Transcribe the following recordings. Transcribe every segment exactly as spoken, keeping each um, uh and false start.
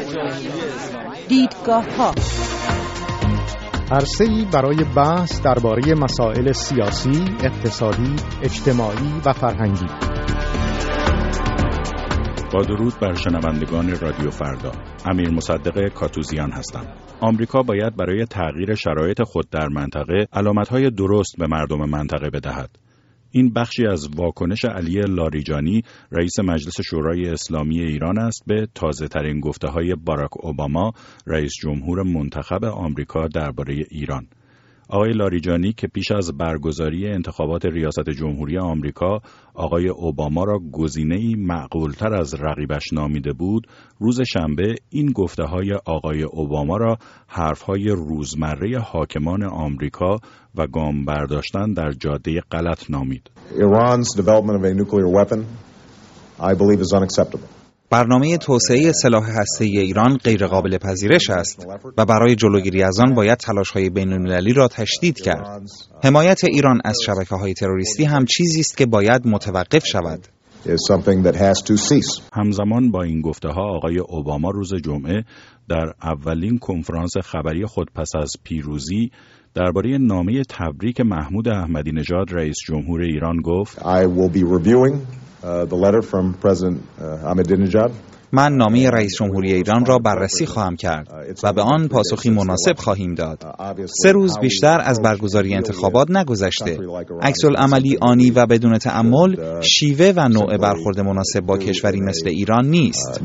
دیدگاه‌ها عرصه‌ای برای بحث درباره مسائل سیاسی، اقتصادی، اجتماعی و فرهنگی. با درود بر شنوندگان رادیو فردا، امیر مصدق کاتوزیان هستم. آمریکا باید برای تغییر شرایط خود در منطقه علامت‌های درست به مردم منطقه بدهد. این بخشی از واکنش علی لاریجانی، رئیس مجلس شورای اسلامی ایران است به تازه‌ترین گفته‌های باراک اوباما، رئیس جمهور منتخب آمریکا درباره ایران. آقای لاریجانی که پیش از برگزاری انتخابات ریاست جمهوری آمریکا آقای اوباما را گزینه‌ای معقول‌تر از رقیبش نامیده بود، روز شنبه این گفته‌های آقای اوباما را حرف‌های روزمره حاکمان آمریکا و گام برداشتن در جاده غلط نامید. Iran's development of a nuclear weapon, I believe, is unacceptable. برنامه توسعه سلاح هسته‌ای ایران غیرقابل پذیرش است و برای جلوگیری از آن باید تلاش‌های بین‌المللی را تشدید کرد. حمایت ایران از شبکه‌های تروریستی هم چیزی است که باید متوقف شود. همزمان با این گفته‌ها آقای اوباما روز جمعه در اولین کنفرانس خبری خود پس از پیروزی درباره نامه تبریک محمود احمدی نژاد رئیس جمهور ایران گفت: I will be reviewing Uh, the letter from President uh, Ahmadinejad. من نامه رئیس جمهوری ایران را بررسی خواهم کرد و به آن پاسخی مناسب خواهیم داد. سه روز بیشتر از برگزاری انتخابات نگذشته. عکس‌العملی آنی و بدون تأمل شیوه و نوع برخورد مناسب با کشوری مثل ایران نیست.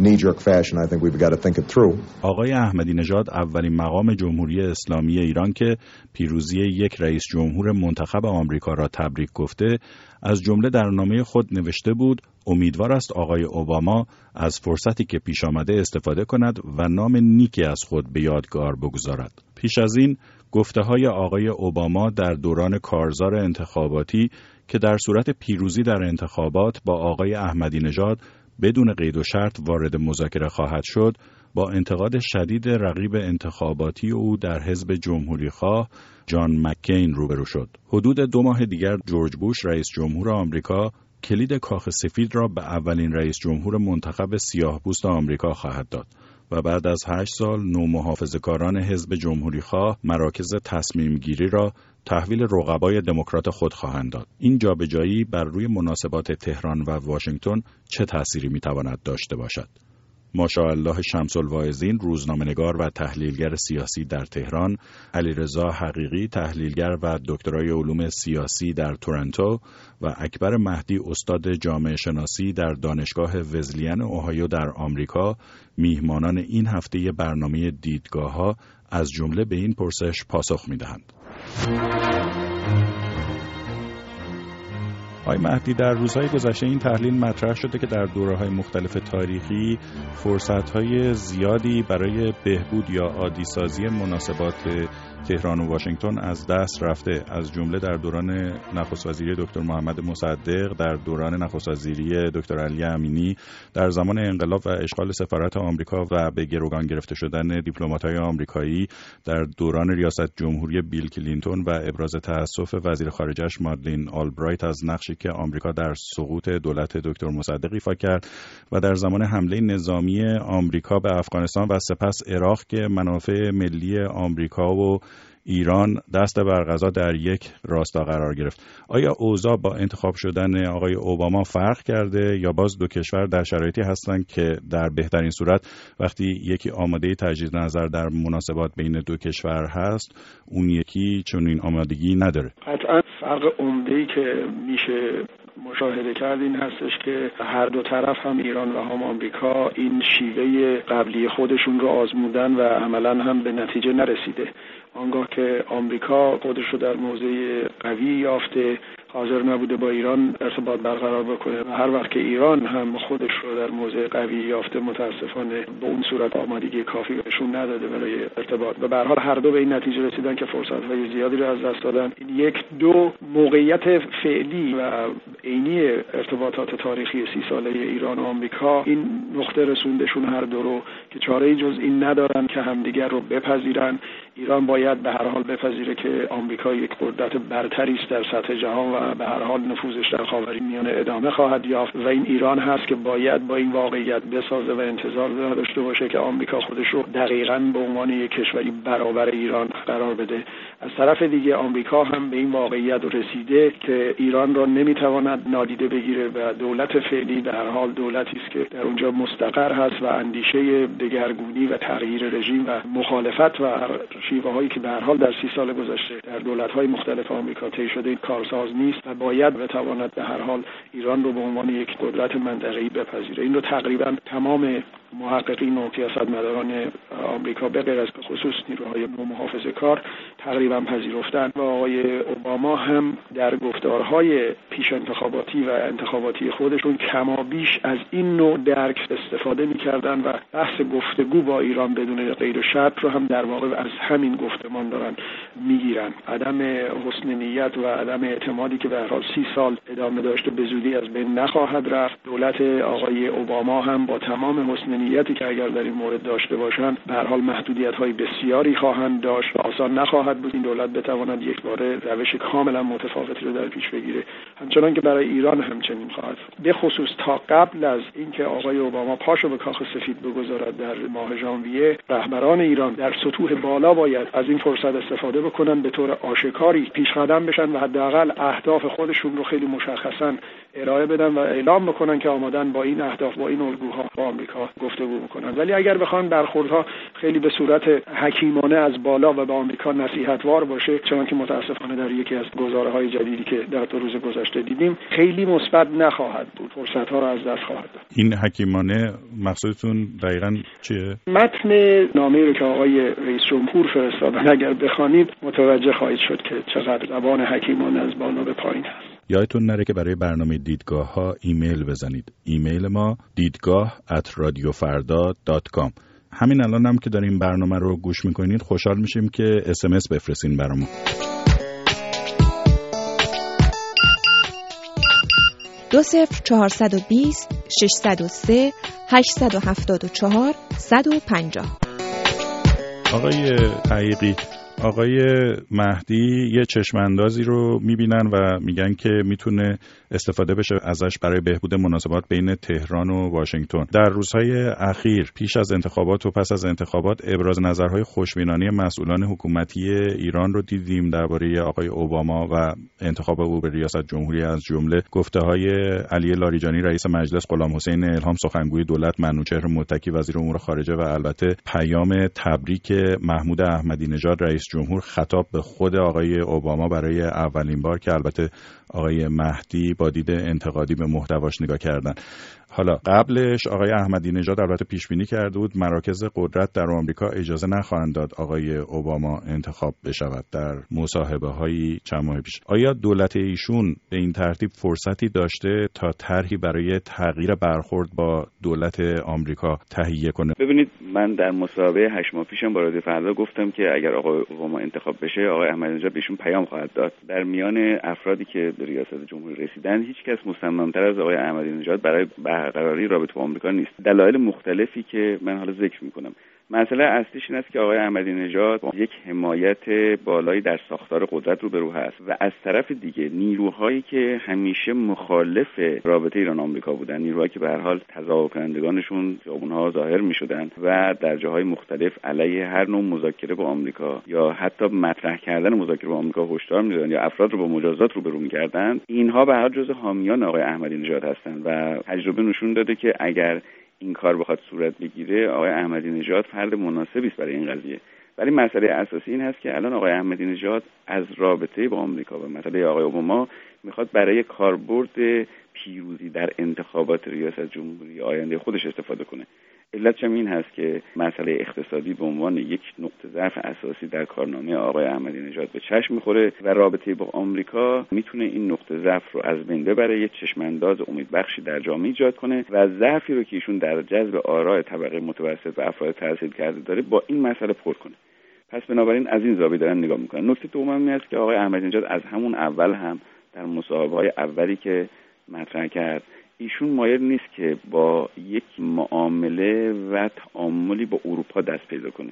آقای احمدی نژاد اولین مقام جمهوری اسلامی ایران که پیروزی یک رئیس جمهور منتخب آمریکا را تبریک گفته، از جمله در نامه خود نوشته بود امیدوار است آقای اوباما از فرصتی که پیش آمده استفاده کند و نام نیکی از خود به یادگار بگذارد. پیش از این گفته‌های آقای اوباما در دوران کارزار انتخاباتی که در صورت پیروزی در انتخابات با آقای احمدی نژاد بدون قید و شرط وارد مذاکره خواهد شد، با انتقاد شدید رقیب انتخاباتی او در حزب جمهوری‌خواه جان مککین روبرو شد. حدود دو ماه دیگر جورج بوش رئیس جمهور آمریکا کلید کاخ سفید را به اولین رئیس جمهور منتخب سیاه‌پوست آمریکا خواهد داد و بعد از هشت سال نومحافظه‌کاران حزب جمهوری‌خواه مراکز تصمیم گیری را تحویل رقبای دموکرات خود خواهند داد. این جابجایی بر روی مناسبات تهران و واشنگتن چه تأثیری می‌تواند داشته باشد؟ ماشاءالله شمس الواعظین، روزنامه‌نگار و تحلیلگر سیاسی در تهران، علیرضا حقیقی، تحلیلگر و دکترای علوم سیاسی در تورنتو و اکبر مهدی، استاد جامعه شناسی در دانشگاه وزلین اوهایو در آمریکا، میهمانان این هفته برنامه دیدگاه‌ها از جمله به این پرسش پاسخ می‌دهند. آقای مهدی، در روزهای گذشته این تحلیل مطرح شده که در دوره‌های مختلف تاریخی فرصت‌های زیادی برای بهبود یا عادی‌سازی مناسبات تهران و واشنگتن از دست رفته، از جمله در دوران نخست وزیری دکتر محمد مصدق، در دوران نخست وزیری دکتر علی امینی، در زمان انقلاب و اشغال سفارت آمریکا و به گروگان گرفته شدن دیپلمات‌های آمریکایی، در دوران ریاست جمهوری بیل کلینتون و ابراز تأسف وزیر خارجه‌اش مادلین آلبرایت از نقشی که آمریکا در سقوط دولت دکتر مصدق ایفا کرد و در زمان حمله نظامی آمریکا به افغانستان و سپس عراق که منافع ملی آمریکا و ایران دست بر قضا در یک راستا قرار گرفت. آیا اوضاع با انتخاب شدن آقای اوباما فرق کرده یا باز دو کشور در شرایطی هستند که در بهترین صورت وقتی یکی آماده تجدید نظر در مناسبات بین دو کشور هست، اون یکی چنین آمادگی نداره؟ قطعا فرق عمده‌ای که میشه مشاهده کرد این هستش که هر دو طرف، هم ایران و هم آمریکا، این شیوه قبلی خودشون رو آزمودن و عملاً هم به نتیجه نرسیده. آنگاه که آمریکا خودش رو در موضع قوی یافته، حاضر نبوده با ایران ارتباط برقرار بکنه و هر وقت که ایران هم خودش رو در موضع قوی یافته، متاسفانه به اون صورت آمادگی کافی بهشون نداده برای ارتباط و به هر حال هر دو به این نتیجه رسیدن که فرصت‌های زیادی رو از دست دادن. این یک دو موقعیت فعلی و عینی ارتباطات تاریخی سی ساله ایران و آمریکا این نقطه رسوندشون هر دو رو که چاره‌ای جز این ندارن که همدیگر رو بپذیرن، ایران باید به هر حال بپذیره که آمریکا یک قدرت برتری است در سطح جهان و به هر حال نفوذش در خاورمیانه ادامه خواهد یافت و این ایران هست که باید با این واقعیت بسازه و انتظار داشته باشه که آمریکا خودش رو دقیقاً به عنوان یک کشوری برابر ایران قرار بده. از طرف دیگه آمریکا هم به این واقعیت رسیده که ایران را نمیتواند نادیده بگیره و دولت فعلی به هر حال دولتی است که در اونجا مستقر هست و اندیشه دگرگونی و تغییر رژیم و مخالفت و شیوه‌هایی که به هر حال در سی سال گذشته در دولت‌های مختلف آمریکا طی شده کارساز نیست و باید بتواند به هر حال ایران رو به عنوان یک قدرت منطقه‌ای بپذیره. این رو تقریبا تمام محققین و سیاستمداران آمریکا به غیر از به خصوص نیروهای محافظه‌کار تقریبا پذیرفتند و آقای اوباما هم در گفتارهای پیش انتخاباتی و انتخاباتی خودشون کمابیش از این نوع درک استفاده می‌کردن و بحث گفتگو با ایران بدون قید و شرط رو هم در واقع از همین گفتمان دارن میگیرن. عدم حسن نیت و عدم اعتمادی که به هر حال سی سال ادامه داشته به زودی از بین نخواهد رفت. دولت آقای اوباما هم با تمام حسن نیتی که اگر در این مورد داشته باشند به هر حال محدودیت‌های بسیاری خواهند داشت و آسان نخواهد بود این دولت بتواند یک باره روش کاملا متفاوتی رو در پیش بگیره. همچنان که برای ایران همچنین خواهد. به خصوص تا قبل از اینکه آقای اوباما پاشو به کاخ سفید بگذارد در ماه ژانویه، رهبران ایران در سطوح بالا باید از این فرصت استفاده بکنن، به طور آشکاری پیشقدم بشن و حداقل اهداف خودشون رو خیلی مشخصاً ارائه بدن و اعلام بکنن که آمادن با این اهداف با این الگوها با آمریکا گفتگو بکنن. ولی اگر بخوان برخوردها خیلی به صورت حکیمانه از بالا و به آمریکا نصیحتوار باشه، چون که متاسفانه در یکی از گزاره‌های جدیدی که در دو روز گذشته دیدیم خیلی مثبت نخواهد بود، فرصت‌ها رو از دست خواهد داد. این حکیمانه مقصودتون دقیقاً چیه؟ متن نامه‌ای رو که آقای رئیس جمهور فرستادن اگر بخوانید متوجه خواهید شد که چقدر زبان حکیمانه از بالا به پایین هست. یادتون نره که برای برنامه دیدگاه ها ایمیل بزنید. ایمیل ما دیدگاه ات رادیو فردا دات کام. همین الان هم که داریم برنامه رو گوش میکنید خوشحال میشیم که اس ام اس بفرستین برامون. دو صفر چهارصد و بیست ششصد و سه هشتصد و هفتاد و چهار صد و پنجاه. آقای حقیقی، آقای مهدی یه چشماندازی رو میبینن و میگن که میتونه استفاده بشه ازش برای بهبود مناسبات بین تهران و واشنگتن. در روزهای اخیر پیش از انتخابات و پس از انتخابات ابراز نظرهای خوشبینانه مسئولان حکومتی ایران رو دیدیم درباره آقای اوباما و انتخاب او به ریاست جمهوری، از جمله گفته‌های علی لاریجانی رئیس مجلس، غلام حسین الهام سخنگوی دولت، منوچهر متکی وزیر امور خارجه و البته پیام تبریک محمود احمدی نژاد رئیس جمهور خطاب به خود آقای اوباما برای اولین بار که البته آقای مهدی با دید انتقادی به محتواش نگاه کردن. حالا قبلش آقای احمدی نژاد البته پیش بینی کرده بود مراکز قدرت در آمریکا اجازه نخواهند داد آقای اوباما انتخاب بشود در مصاحبه‌های چند ماه پیش. آیا دولت ایشون به این ترتیب فرصتی داشته تا طرحی برای تغییر برخورد با دولت آمریکا تهیه کنه؟ ببینید، من در مصاحبه هشت ماه پیشم با رادیو فردا گفتم که اگر آقای اوباما انتخاب بشه آقای احمدی نژاد بهشون پیام خواهد داد. در میان افرادی که به ریاست جمهوری رسیدن هیچ کس مصمم‌تر از آقای احمدی نژاد برای برقراری رابطه با آمریکا نیست. دلایل مختلفی که من حالا ذکر میکنم. مسئله اصلیش این است که آقای احمدی نژاد با یک حمایت بالایی در ساختار قدرت روبرو هست و از طرف دیگه نیروهایی که همیشه مخالف رابطه ایران آمریکا بودن، نیروهایی که به هر حال تظاهر کنندگانشون خیابون‌ها ظاهر می‌شدن و در جاهای مختلف علیه هر نوع مذاکره با آمریکا یا حتی مطرح کردن مذاکره با آمریکا هشدار می‌دادن یا افراد رو با مجازات روبرو می‌کردن، اینها به هر جزء حامیان آقای احمدی نژاد هستند و تجربه نشون داده که اگر این کار بخواد صورت بگیره آقای احمدی نژاد فرد مناسبی است برای این قضیه. ولی مسئله اساسی این هست که الان آقای احمدی نژاد از رابطه با آمریکا و مسئله آقای اوباما میخواد برای کاربرد پیروزی در انتخابات ریاست جمهوری آینده خودش استفاده کنه. علتش هم این هست که مسئله اقتصادی به عنوان یک نقطه ضعف اساسی در کارنامه آقای احمدی نژاد به چشم میخوره و رابطه با آمریکا میتونه این نقطه ضعف رو از بین ببره، یک چشمانداز امیدبخشی در جامعه ایجاد کنه و ضعفی رو که ایشون در جذب آراء طبقه متوسط و افراد تحصیل کرده داره با این مسئله پر کنه. پس بنابراین از این زاویه دارن نگاه میکنن. نکته دوم این است که آقای احمدی نژاد از همون اول هم در مصاحبه‌های اولی که مطرح کرد ایشون مایل نیست که با یک معامله و تعاملی با اروپا دست پیدا کنه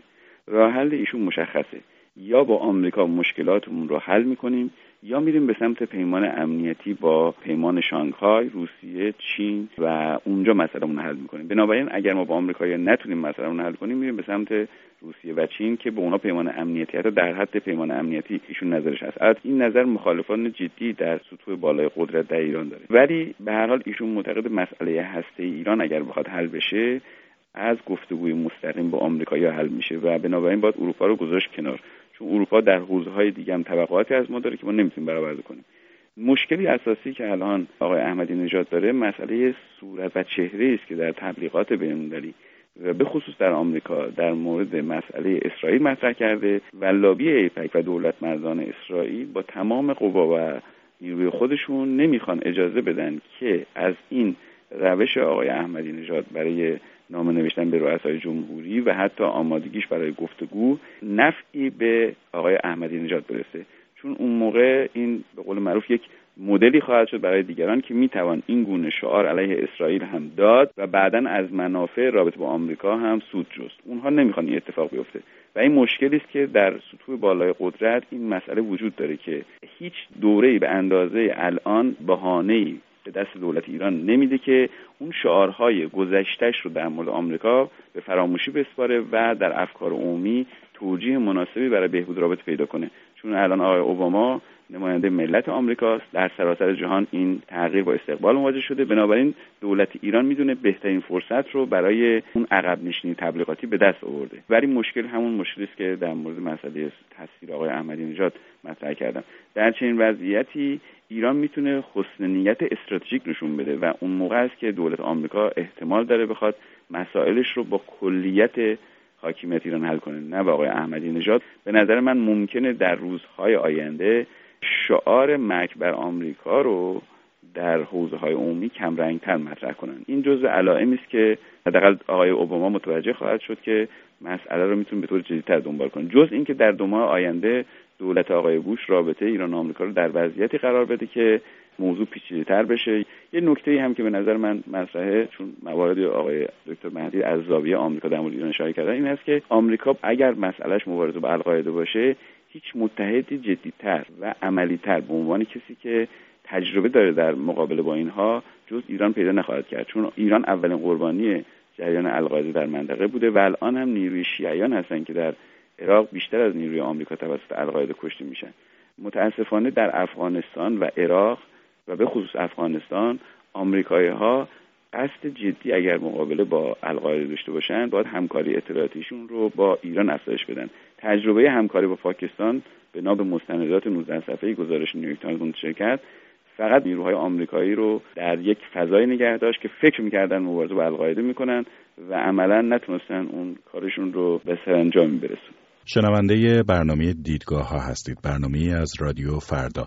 راه حل ایشون مشخصه، یا با آمریکا مشکلاتمون رو حل میکنیم یا میریم به سمت پیمان امنیتی با پیمان شانگهای، روسیه، چین و اونجا مسئله‌مون رو حل میکنیم. بنابراین اگر ما با آمریکا نتونیم مسئله‌مون رو حل کنیم میریم به سمت روسیه و چین که به اونا پیمان امنیتی حتی در حد پیمان امنیتی ایشون نظرش هست. البته این نظر مخالفان جدی در سطوح بالای قدرت در ایران داره، ولی به هر حال ایشون معتقد مسئله هسته ایران اگر بخواد حل بشه از گفتگوی مستقیم با آمریکایی‌ها حل میشه و بنابراین باید اروپا رو گذاشت کنار، چون اروپا در حوزه‌های دیگه هم طبقاتی از ما داره که ما نمیتونیم برآورده کنیم. مشکلی اساسی که الان آقای احمدی نژاد داره مسئله صورت و چهره است که در تبلیغات بین‌المللی و به خصوص در آمریکا در مورد مسئله اسرائیل مطرح کرده و لابی ایپک و دولت مردان اسرائیل با تمام قوا و نیروی خودشون نمیخوان اجازه بدن که از این روش آقای احمدی نژاد برای نامه نوشتن به رؤسای جمهوری و حتی آمادگیش برای گفتگو نفعی به آقای احمدی نژاد برسه، چون اون موقع این به قول معروف یک مدلی خواهد شد برای دیگران که میتوان این گونه شعار علیه اسرائیل هم داد و بعداً از منافع رابطه با آمریکا هم سود جست. اونها نمیخوان این اتفاق بیفته و این مشکلی است که در سطوح بالای قدرت این مسئله وجود داره که هیچ دوره‌ای به اندازه الان بهانه‌ای به دست دولت ایران نمیده که اون شعارهای گذشته‌اش رو در مورد آمریکا به فراموشی بسپاره و در افکار عمومی توجیه مناسبی برای بهبود رابطه پیدا کنه، چون الان آقای اوباما نماینده ملت آمریکاست، در سراسر جهان این تغییر با استقبال مواجه شده. بنابراین دولت ایران میدونه بهترین فرصت رو برای اون عقب نشینی تبلیغاتی به دست آورده، ولی مشکل همون مشکلی است که در مورد مسئله تصویر آقای احمدی نژاد مطرح کردم. در چنین وضعیتی ایران میتونه حسن نیت استراتژیک نشون بده و اون موقع است که دولت آمریکا احتمال داره بخواد مسائلش رو با کلیت حاکمیت ایران حل کنه، نه با آقای احمدی نژاد. به نظر من ممکنه در روزهای آینده شعار مرگ بر آمریکا رو در حوزه‌های عمومی کم رنگ‌تر مطرح کنن. این جزء علائمی است که حداقل آقای اوباما متوجه خواهد شد که مسئله رو میتونه به طور جدی‌تر دنبال کنه، جز اینکه در دو ماه آینده دولت آقای بوش رابطه ایران و آمریکا رو در وضعیتی قرار بده که موضوع پیچیده‌تر بشه. یه نکته‌ای هم که به نظر من مطرحه، چون موارد آقای دکتر مهدی از زاویه آمریکا در مورد ایران اشاره کردن، این است که آمریکا اگر مسئلهش مبارزه با القاعده باشه هیچ متحدی جدی‌تر و عملی‌تر به عنوان کسی که تجربه داره در مقابله با اینها جز ایران پیدا نخواهد کرد، چون ایران اولین قربانی جریان القاعده در منطقه بوده و الان هم نیروی شیعیان هستن که در عراق بیشتر از نیروی آمریکا توسط القاعده کشته میشن. متاسفانه در افغانستان و عراق و به خصوص افغانستان آمریکایی‌ها قصد جدی اگر مقابله با القاعده داشته باشن باید همکاری اطلاعاتیشون رو با ایران افزایش بدن. تجربه همکاری با پاکستان به نام مستندات نوزده صفحه‌ای گزارش نیویورک تایمز منتشر کرد فقط نیروهای آمریکایی رو در یک فضای نگه داشت که فکر می‌کردن مبارزه با القاعده می‌کنن و عملاً نتونستن اون کارشون رو به سرانجام برسونن. شنونده برنامه دیدگاه ها هستید، برنامه‌ای از رادیو فردا.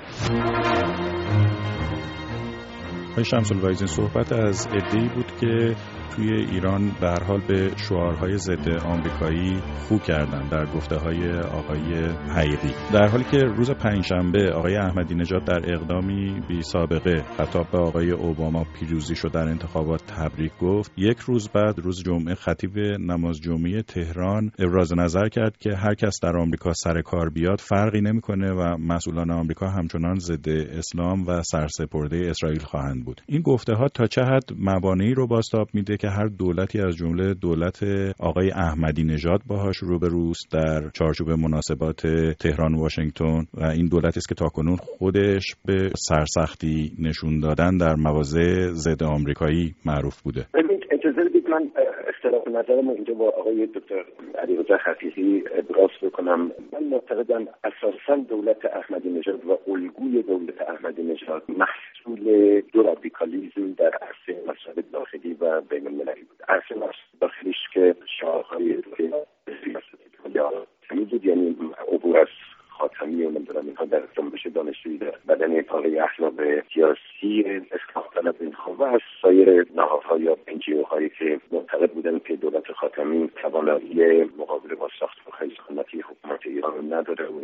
آقای شمس الوایزین، صحبت از عده‌ای بود که توی ایران به هر حال به شعارهای ضد آمریکایی خو کردن در گفته‌های آقای حقیقی، در حالی که روز پنجشنبه آقای احمدی نژاد در اقدامی بی سابقه خطاب به آقای اوباما پیروزیشو در انتخابات تبریک گفت. یک روز بعد روز جمعه خطیب نماز جمعه تهران ابراز نظر کرد که هر کس در آمریکا سر کار بیاد فرقی نمی‌کنه و مسئولان آمریکا همچنان ضد اسلام و سرسپرده اسرائیل خواهند بود. این گفته‌ها تا چه حد مبانی رو بازتاب میده که هر دولتی از جمله دولت آقای احمدی نژاد باهاش روبروست در چارچوب مناسبات تهران واشنگتن و این دولتی است که تاکنون خودش به سرسختی نشون دادن در مواضع ضد آمریکایی معروف بوده. اجازه بدید من اختلاف نظرم اینجا با آقای دکتر علیرضا خفیفی ابراز بکنم. من معتقدم اساساً دولت احمدی نژاد و الگوی دولت احمدی نژاد محصول دو رادیکالیسم در عرصه مسائل داخلی و بین المللی بود. عرصه مسائل داخلیش که شاخه‌های سیاسی یا بود، یعنی عبور از خاتمی و نمیدونم اینها در جنبش دانشجویی در بدن اطلاعی احزاب سیاسی اصلاح طلب اینها و از سایر نهادها یا انجیو هایی که معتقد بودن که دولت خاتمی توانایی مقابله با ساختارهای سنتی حکومت ایران نداره و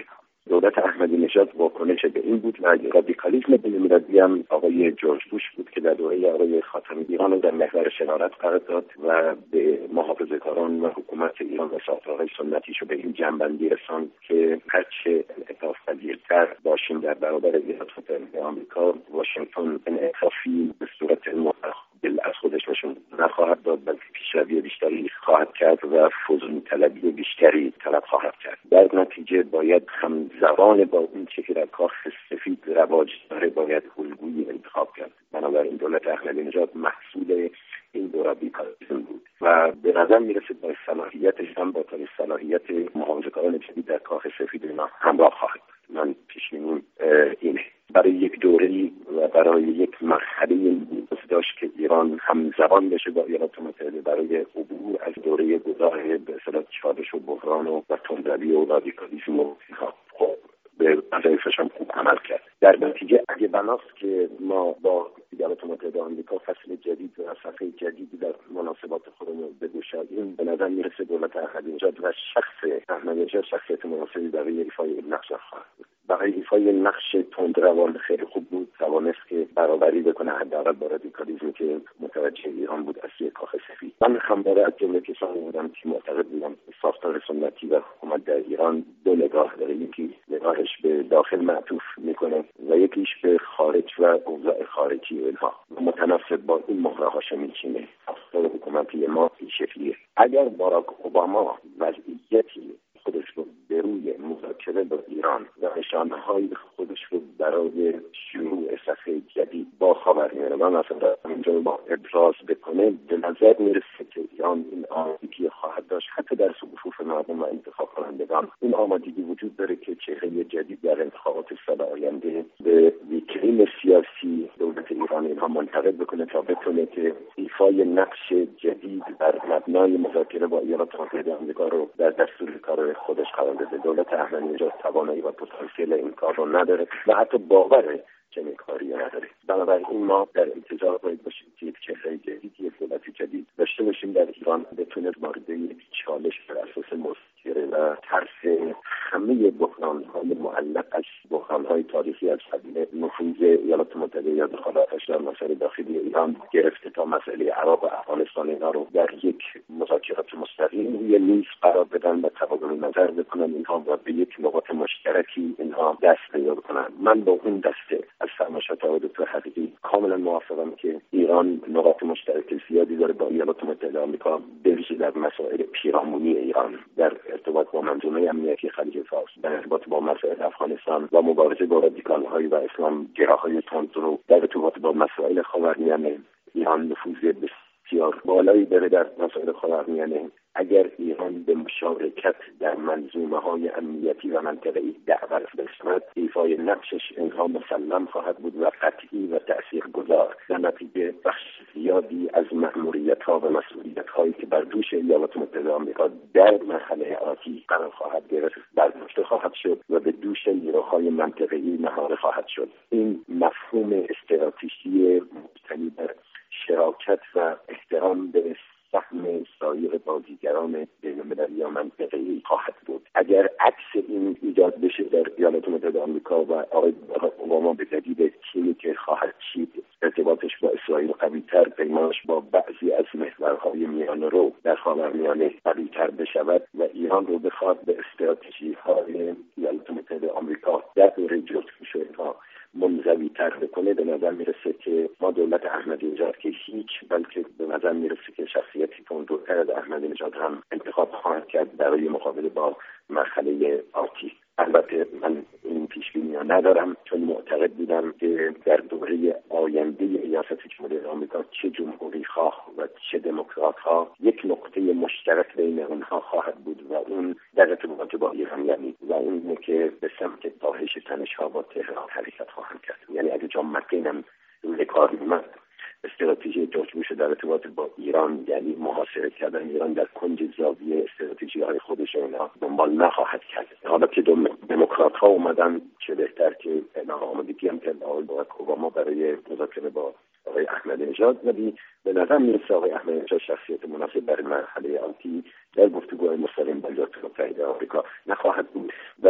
دولت احمدی نژاد واکنش به این بود و رادیکالیسم بین‌المللی هم آقای جورج بوش بود که در دوره آقای خاتمی ایران رو در محور شرارت قرار داد و به محافظه‌کاران و حکومت ایران و ساختارهای سنتیش رو به این جنبندی رساند که هرچه انعطاف پذیرتر باشیم در برابر ایالات متحده آمریکا، واشنگتن انعطافی به صورت متقابل از خودش نشون نخواهد داد، بلکه پیشروی بیشتری خواهد کرد و فزون طلبی بیشتری طلب خواهد کرد. در نتیجه باید همزمان با اون چه که در کاخ سفید رواج داره باید الگویی انتخاب کرد. بنابراین دولت احمدی نژاد محصول این دو رادیکالیسم بود و به نظر میرسه با صلاحیتش هم با صلاحیت محافظه‌کاران جدید در کاخ سفید اینا همراه خواهد بود. من پیش‌بینیم اینه. برای یک دوره‌ای و برای یک مرحله نیاز داشت که ایران همزبان بشه با ایالات متحده برای عبور از دوره گذار به اصطلاح چالش و بحران و تندروی و رادیکالیسم و خب به وظایفش هم خوب عمل کرد. در نتیجه اگه بناست که ما با ایالات متحده آمریکا فصل جدید و صفحه جدیدی در مناسبات خودمون بگشاییم، به نظر میرسه دولت احمدی نژاد و شخص احمدی نژاد شخصیت مناسبی برای ایفای این نقش خواهد بود. برای ایفای نقش تندروان خیلی خوب بود، توانست که برابری بکنه حداقل با رادیکالیسمی که متوجه ایران بود از یک کاخ سفید. من همواره از جمله کسانی بودم که معتقد بودم ساختار سنتی و حکومت در ایران دو نگاه داره، یکی نگاهش به داخل معطوف میکنه و یکیش به خارج و اوضاع خارجی اینها متناسب با این مهره هاشو میچینه. ساختار حکومتی ما این شکلیه. اگر باراک اوباما وضعیتی خودش رو به روی مذاکره با ایران و نشانه‌های خودش رو برای شروع صفحه جدید با خاورمیانه مثلا اینجا با ابراز بکنه، به نظر میرسه که ایران این آمادگی خواهد داشت حتی در صفوف مردم و انتخاب کنندگان این آمادگی وجود داره که چهره جدید در انتخابات سال آینده به ویترین سیاسی دولت ایران اینها منتقل بکنه تا بتونه که ایفای نقش جدید بر مبنای مذاکره با ایالات متحده آمریکا رو در دستور کار خودش قرار بده. دولت احمدی نژاد توانایی و پتانسیل این کار رو نداره و حتی باور چنین کاری نداره. بنابراین ما در انتظار باید باشیم که یک چهره جدید، یک دولت جدید داشته باشیم در ایران بتونه وارد یک چالش بر اساس مذاکره و ترس همه بحران‌های معلق از بحران‌های تاریخی از قبیل نفوذ ایالات متحده یا دخالتش در مسائل داخلی ایران گرفته تا مسئله عراق و افغانستان اینا رو در یک مذاکرات مستقیم روی میز قرار بدن و تبادل نظر بکنن اینها و به یک نقاط مشترکی اینها دست پیدا کنن. من با اون دسته از فرمایشات آقای دکتر حقیقی کاملا موافقم که ایران نقاط مشترک زیادی داره با ایالات متحده آمریکا، به ویژه در مسائل پیرامونی ایران، در ارتباط با منظومه امنیتی خلیج فارس، در ارتباط با مسائل افغانستان و مبارزه با رادیکال‌های و اسلام گراهای تندرو، در ارتباط با مسائل خاورمیانه. ایران نفوذ بسیار بالایی داره در مسائل خاورمیانه. اگر ایران به مشارکت در منظومه‌های امنیتی و منطقه‌ای دعوت بشود، ایفای نقشش اینها مسلم خواهد بود و قطعی و تأثیرگذار. در نتیجه بخش زیادی از مأموریت‌ها و مسئولیت‌هایی که بر دوش ایالات متحده آمریکا در مرحله آتی قرار خواهد گرفت برداشته خواهد شد و به دوش نیروهای منطقه‌ای نهاده خواهد شد. این مفهوم استراتژی مبتنی بر شراکت و احترام به سهم سایر بازیگران بین‌المللی یا منطقه‌ای خواهد بود. اگر عکس این ایجاد بشه در ایالات متحده آمریکا و آقای اوباما به دلیل تیمی که خواهد چید ارتباطش با اسرائیل قوی‌تر، پیمانش با بعضی از محورهای میانه رو در خاورمیانه قوی‌تر بشود و ایران رو بخواد به استراتژی‌های ایالات متحده آمریکا در دوره جورج بوش اینها منزوی تر بکنه، به نظر میرسه که ما دولت احمدی نژاد که هیچ، بلکه به نظر میرسه که شخصیتی تندروتر از احمدی نژاد هم انتخاب خواهد کرد برای مقابله با مرحله آتی. البته من این پیشبینی ندارم، چون معتقد بودم که در دوره آینده ریاست جمهوری آمریکا چه جمهوری خواه و چه دموکرات ها یک نقطه مشترک بین اونها خواهد بود و اون در ارتباط با ایران، یعنی و اون که به سمت کاهش تنش‌ها با تهران حرکت خواهند کرد. یعنی اگه جان مکین هم روی کار می‌اومد، استراتژی جورج بوش در ارتباط با ایران، یعنی محاصره کردن ایران در کنج زاویه استراتژی‌های خودش اینا دنبال نخواهد کرد. حالا که دموکرات‌ها اومدن، چه بهتر که اعلام آمادگی هم کردن آقای باراک اوباما برای مذاکره با آقای احمدی نژاد، ولی به نظر میرسه آقای احمدی نژاد شخصیت مناسب برای مرحله آتی در گفتگوهای مستقیم با ایالات متحده آمریکا نخواهد بود و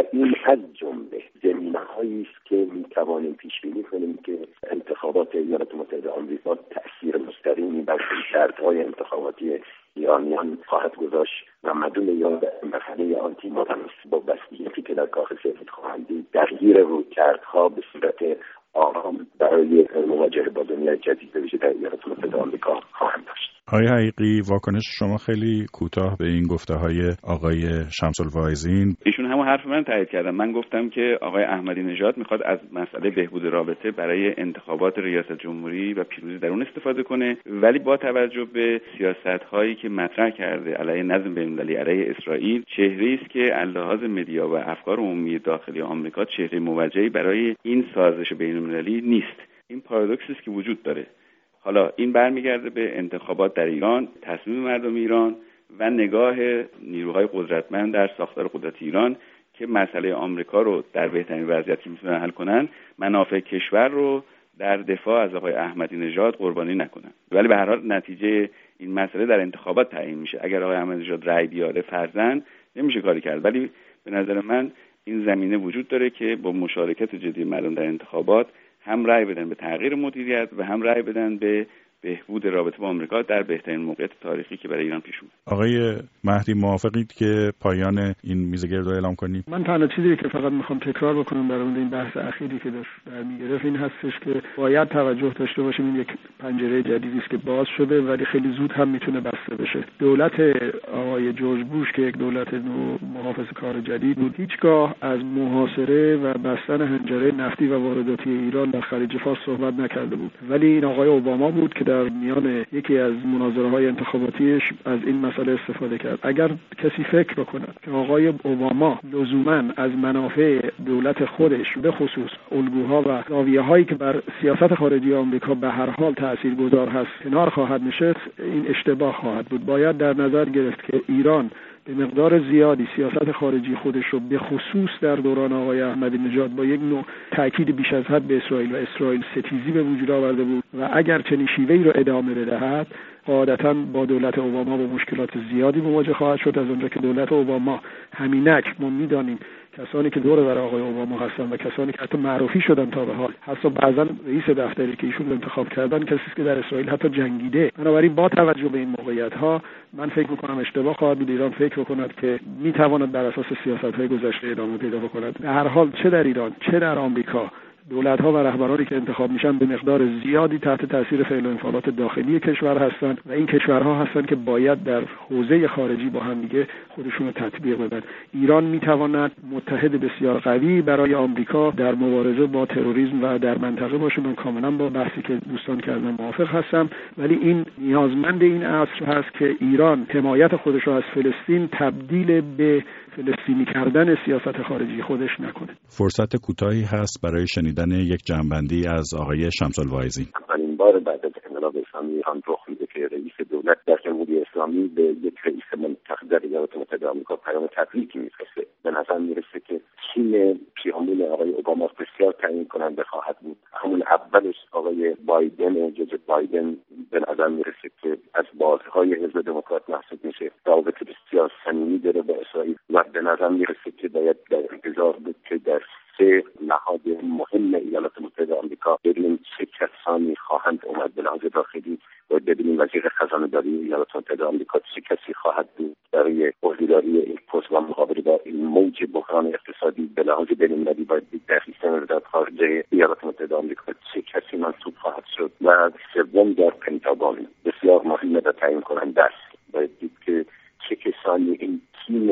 این از جمله زمینه‌هایی است که می‌توانیم پیش بینی کنیم که انتخابات ایالات متحده آمریکا تأثیر مستقیمی بر شرط‌های انتخاباتی ایرانیان خواهد گذاشت و مدون یا مسئله آنتی مدرنیسم با وضعیتی که در کاخ سفید خواهند دید درگیر رویکردها به صورت آرام برای مواجهه با دنیای جدید به ویژه در ایالات متحده آمریکا خواهند داشت. آقای حقیقی، واکنش شما خیلی کوتاه به این گفته‌های آقای شمس الواعظین. ایشون همون حرف من تایید کردن. من گفتم که آقای احمدی نژاد میخواد از مسئله بهبود رابطه برای انتخابات ریاست جمهوری و پیروزی در اون استفاده کنه، ولی با توجه به سیاست‌هایی که مطرح کرده علیه نظم بین‌المللی، علیه اسرائیل، چهره‌ای است که لحاظ مدیا و افکار عمومی داخلی آمریکا چهره موجهی برای این سازش بین‌المللی نیست. این پارادوکسی است که وجود داره. حالا این برمیگرده به انتخابات در ایران، تصمیم مردم ایران و نگاه نیروهای قدرتمند در ساختار قدرت ایران که مسئله آمریکا رو در بهترین وضعیت که میتونن حل کنن، منافع کشور رو در دفاع از آقای احمدی نژاد قربانی نکنن. ولی به هر حال نتیجه این مسئله در انتخابات تعیین میشه. اگر آقای احمدی نژاد رأی بیاره فرضاً نمیشه کاری کرد، ولی به نظر من این زمینه وجود داره که با مشارکت جدی مردم در انتخابات هم رأی بدن به تغییر مدیریت و هم رأی بدن به بهبود رابطه با آمریکا در بهترین موقعیت تاریخی که برای ایران پیش اومد. آقای مهدی، موافقید که پایان این میز گرد رو اعلام کنیم؟ من تنها چیزی که فقط میخوام تکرار بکنم در مورد این بحث اخیری که داشت در میگرفت این هستش که باید توجه داشته باشیم این یک پنجره جدیدی است که باز شده ولی خیلی زود هم میتونه بسته بشه. دولت آقای جورج بوش که یک دولت نو محافظه‌کار جدید بود، هیچگاه از محاصره و بستن حنجره نفتی و وارداتی ایران در خلیج فارس صحبت نکرده بود، ولی این آقای اوباما بود که در میان یکی از مناظره‌های انتخاباتیش از این مسئله استفاده کرد. اگر کسی فکر بکند که آقای اوباما لزوماً از منافع دولت خودش به خصوص الگوها و زاویه‌هایی که بر سیاست خارجی آمریکا به هر حال تاثیرگذار هست کنار خواهد نشست، این اشتباه خواهد بود. باید در نظر گرفت که ایران به مقدار زیادی سیاست خارجی خودش رو به خصوص در دوران آقای احمدی نژاد با یک نوع تاکید بیش از حد به اسرائیل و اسرائیل ستیزی به وجود آورده بود و اگر چنین شیوهی رو ادامه بدهد قاعدتاً با دولت اوباما با مشکلات زیادی مواجه خواهد شد، از اونجا که دولت اوباما همینک ما می‌دانیم کسانی که دور بر آقای اوباما هستن و کسانی که حتی معروفی شدن تا به حال، حتی بعضا رئیس دفتری که ایشون انتخاب کردن کسی است که در اسرائیل حتی جنگیده. بنابراین با توجه به این موقعیت‌ها من فکر می‌کنم اشتباه خواهد بود ایران فکر بکند که می‌تواند بر اساس سیاست‌های گذشته ادامه پیدا بکند. به هر حال چه در ایران چه در آمریکا دولت‌ها و رهبرانی که انتخاب میشن به مقدار زیادی تحت تاثیر فعل و انفعالات داخلی کشور هستند و این کشورها هستند که باید در حوزه خارجی با هم دیگه خودشون رو تطبیق بدن. ایران میتواند متحد بسیار قوی برای آمریکا در مبارزه با تروریسم و در منطقه باشه. من کاملا با بحثی که دوستان کردن موافق هستم، ولی این نیازمند این عصر هست که ایران حمایت خودش رو از فلسطین تبدیل به فلسطینی کردن سیاست خارجی خودش نکنه. فرصت کوتاهی هست برای شنیدن یک جنبندی از آقای شمس الواعظین. اولین بار بعد از انقلاب اسلامی ایران رخ میده که رئیس دولت در جمهوری اسلامی به یک رئیس منتخب در ایالات متحده آمریکا پیام تبریکی میفرسته. به نظر میرسه که تیم پیامون آقای اوباما بسیار تعیین کننده خواهد بود. همون اولش آقای بایدن، جوزف بایدن به نظر میرسه که از بازهای حزب دموکرات محسوب میشه، رابطه بسیار صمیمی داره با اسرائیل و به نظر میرسه که باید در انتظار بود که در سه نهاد مهم ایالات متحده آمریکا ببینیم چه کسانی خواهند اومد به لحاظ داخلی و ببینیم وزیر خزانه داری ایالات متحده آمریکا چه کسی خواهد بود برای عهدهداری این پست و مقابله با این موج بحران اقتصادی به لحاظ بین‌المللی باید در سیستم وزارت خارجه ایالات متحده آمریکا چه کسی منصوب خواهد شد و سوم در پنتاگون بسیار مهمه و تعیین کننده است. باید دید که چه کسانی این تیم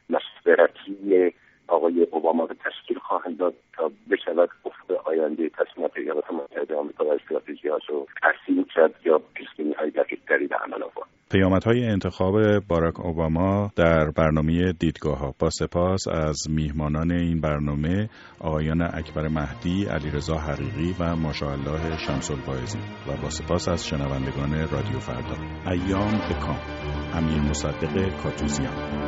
مشورتی آقای اوباما به تشکیل خواهند داد تا بشود افق آینده تصمیمات ایالات متحده آمریکا و استراتژی‌هاش رو ترسیم کرد یا پیش‌بینی‌های دقیق‌تری به عمل آورد. پیامدهای انتخاب باراک اوباما در برنامه دیدگاه‌ها. با سپاس از میهمانان این برنامه آقایان اکبر مهدی، علیرضا حقیقی و ماشاءالله شمس الواعظین و با سپاس از شنوندگان رادیو فردا. ایام بکام. امیر مصدق کاتوزیان.